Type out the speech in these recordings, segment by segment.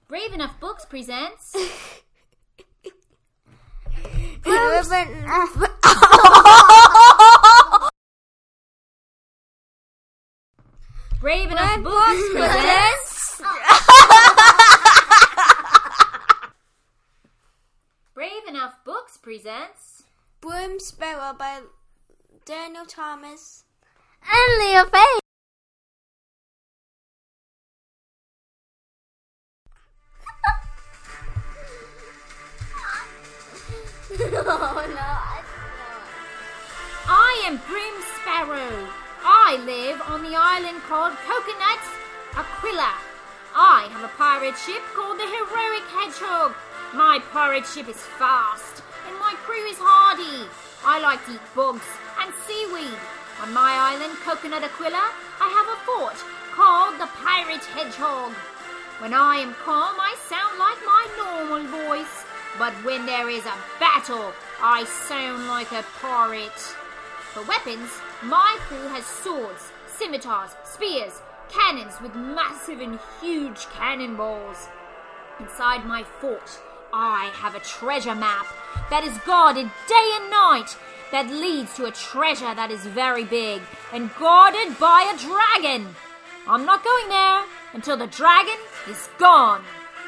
Brave Enough Books presents... Brave Enough Books presents... Brave Enough Books presents... Broom Sparrow by Daniel Thomas and Leah Faye. I am Broom Sparrow. I live on the island called Coconut Aquila. I have a pirate ship called the Heroic Hedgehog. My pirate ship is fast and my crew is hardy. I like to eat bugs and seaweed. On my island, Coconut Aquila, I have a fort called the Pirate Hedgehog. When I am calm, I sound like my normal voice. But when there is a battle, I sound like a pirate. For weapons, my crew has swords, scimitars, spears, cannons with massive and huge cannonballs. Inside my fort, I have a treasure map that is guarded day and night, that leads to a treasure that is very big and guarded by a dragon. I'm not going there until the dragon is gone.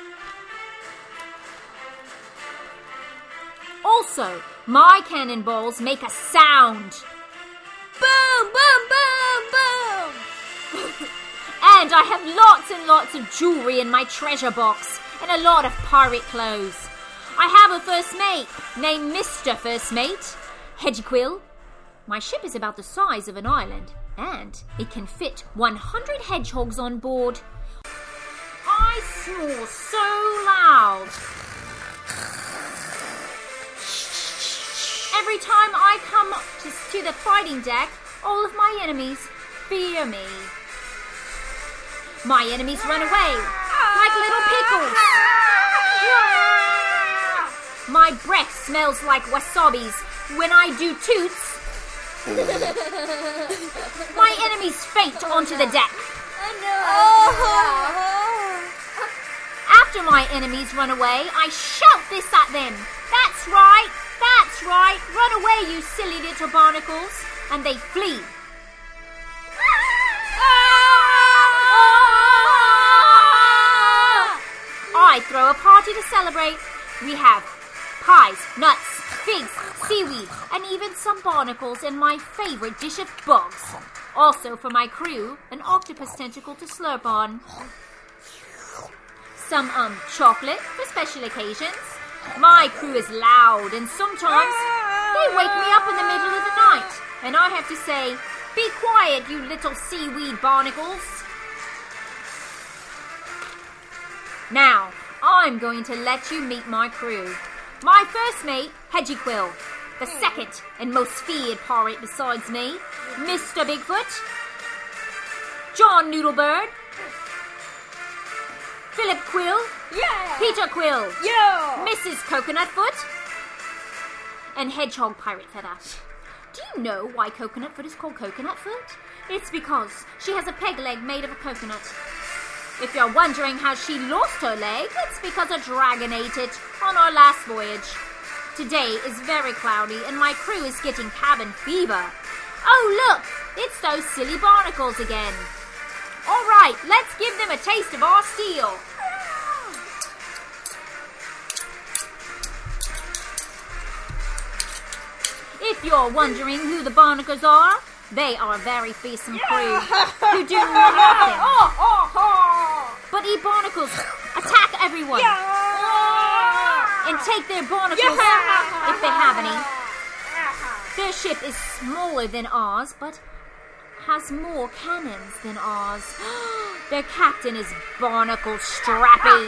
Also, my cannonballs make a sound. Boom, boom, boom, boom. And I have lots and lots of jewelry in my treasure box and a lot of pirate clothes. I have a first mate named Mr. First Mate, Hedgequill. My ship is about the size of an island and it can fit 100 hedgehogs on board. I snore so loud. Every time I come to the fighting deck, all of my enemies fear me. My enemies run away like little pickles. My breath smells like wasabis when I do toots. My enemies faint onto the deck. After my enemies run away, I shout this at them. That's right. That's right, run away, you silly little barnacles. And they flee. I throw a party to celebrate. We have pies, nuts, figs, seaweed, and even some barnacles and my favorite dish of bugs. Also for my crew, an octopus tentacle to slurp on. Some chocolate for special occasions. My crew is loud and sometimes they wake me up in the middle of the night and I have to say, be quiet, you little seaweed barnacles. Now, I'm going to let you meet my crew. My first mate, Hedgequill. The second and most feared pirate besides me, Mr. Bigfoot. John Noodlebird. Philip Quill. Yeah! Peter Quill. Yeah! Mrs. Coconut Foot. And Hedgehog Pirate Feather. Do you know why Coconut Foot is called Coconut Foot? It's because she has a peg leg made of a coconut. If you're wondering how she lost her leg, it's because a dragon ate it on our last voyage. Today is very cloudy and my crew is getting cabin fever. Oh look, it's those silly barnacles again. All right, let's give them a taste of our steel. If you're wondering who the barnacles are, they are a very fearsome crew who do nothing but eat barnacles, attack everyone, and take their barnacles if they have any. Their ship is smaller than ours, but has more cannons than ours. Their captain is Barnacle Strappy.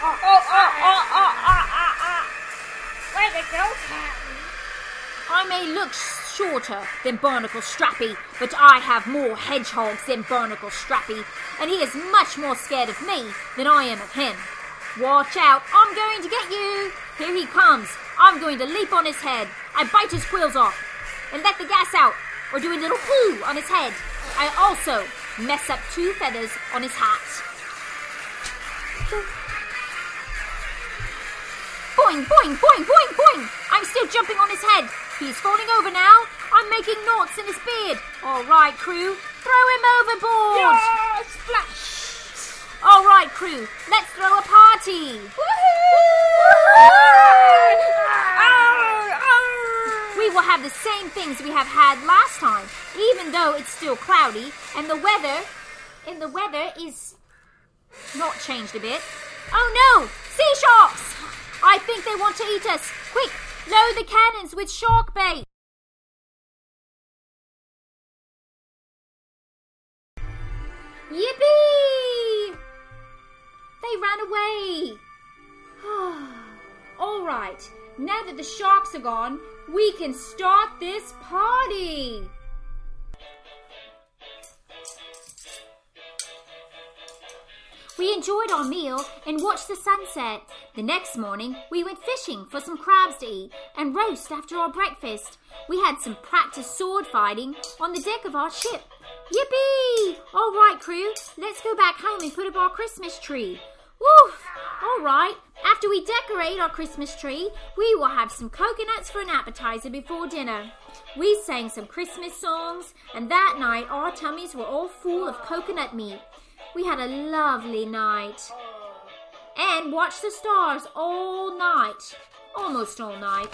Where'd it go, Captain? I may look shorter than Barnacle Strappy, but I have more hedgehogs than Barnacle Strappy, and he is much more scared of me than I am of him. Watch out, I'm going to get you. Here he comes. I'm going to leap on his head. I bite his quills off and let the gas out, or do a little poo on his head. I also mess up 2 feathers on his hat. Boing, boing, boing, boing, boing. I'm still jumping on his head. He's falling over now. I'm making knots in his beard. All right, crew. Throw him overboard. Yeah, splash. All right, crew. Let's throw a party. We will have the same things we have had last time, even though it's still cloudy and the weather is not changed a bit. Oh no! Sea sharks! I think they want to eat us. Quick, load the cannons with shark bait. Yippee! They ran away. All right, now that the sharks are gone, we can start this party. We enjoyed our meal and watched the sunset. The next morning, we went fishing for some crabs to eat and roast after our breakfast. We had some practice sword fighting on the deck of our ship. Yippee! All right, crew, let's go back home and put up our Christmas tree. Woo! All right, after we decorate our Christmas tree, we will have some coconuts for an appetizer before dinner. We sang some Christmas songs, and that night our tummies were all full of coconut meat. We had a lovely night and watched the stars all night, almost all night.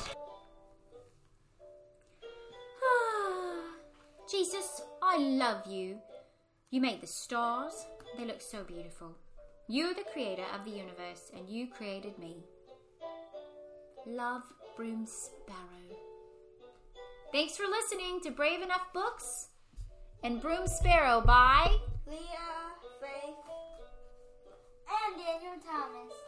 Jesus, I love you. You made the stars. They look so beautiful. You're the creator of the universe and you created me. Love, Broom Sparrow. Thanks for listening to Brave Enough Books and Broom Sparrow by Leah, Faith, and Daniel Thomas.